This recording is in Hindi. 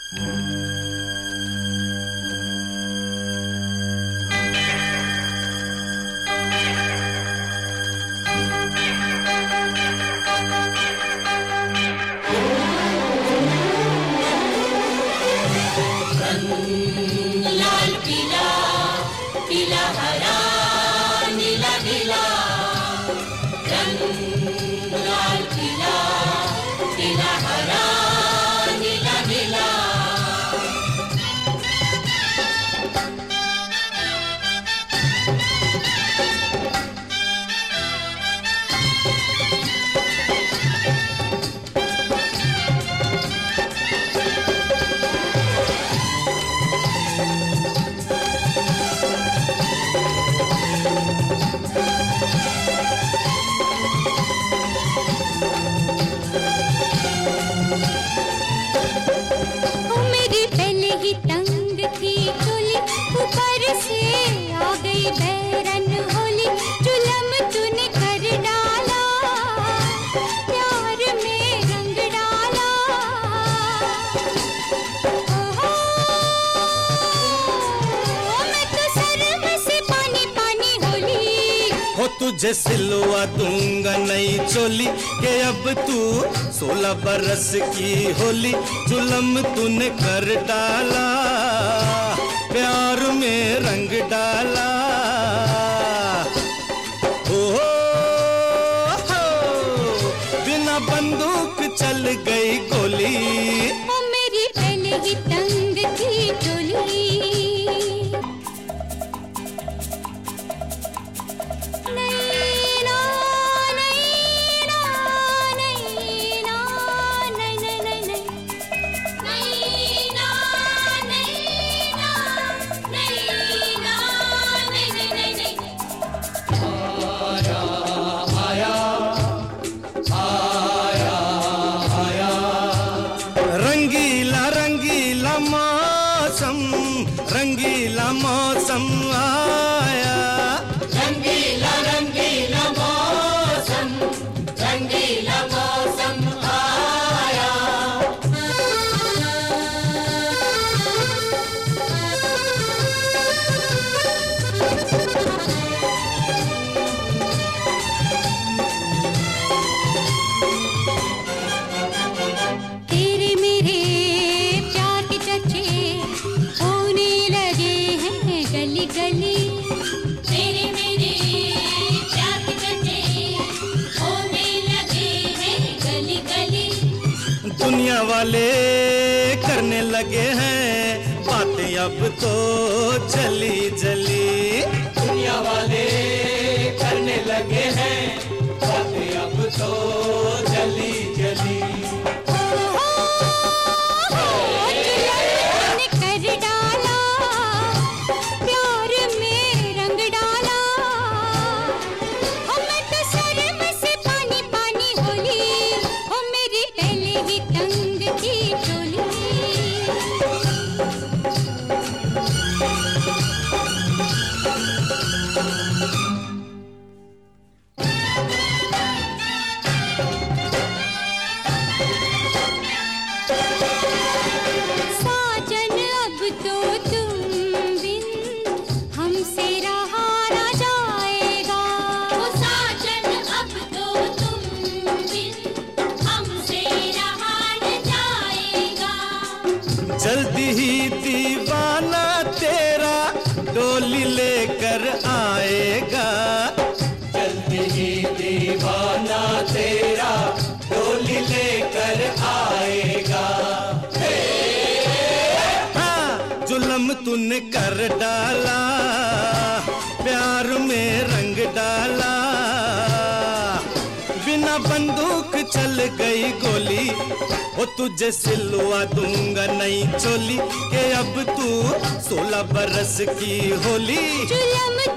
लाल पीला पीला हरा नीला नीला, रंग लाल पीला पीला हरा नीला नीला। तुझे सिलवा दूंगा नई चोली के अब तू 16 बरस की होली। जुल्म तूने कर डाला, प्यार में रंग डाला। हो बिना बंदूक चल गई गोली। ओ मेरी पहले ही तंग थी चोली। रंगीला मौसम आया, रंगीला रंगीला मौसम, रंगीला मौसम आया। तेरे मेरे प्यार के चर्चे गली गली, तेरे मेरे प्यार के चर्चे होने लगे हैं गली गली। दुनिया वाले करने लगे हैं बातें अब तो जली जली। दुनिया वाले करने लगे हैं बातें अब तो जली जली। जल्दी ही दीवाना तेरा डोली लेकर आएगा। जल्दी ही दीवाना तेरा डोली लेकर आएगा। हाँ, जुल्म तूने कर डाला, प्यार में रंग डाला। बिना बंदूक चल गई गोली। ओ तुझे सिलवा दूंगा नई चोली के अब तू 16 बरस की होली। जुल्म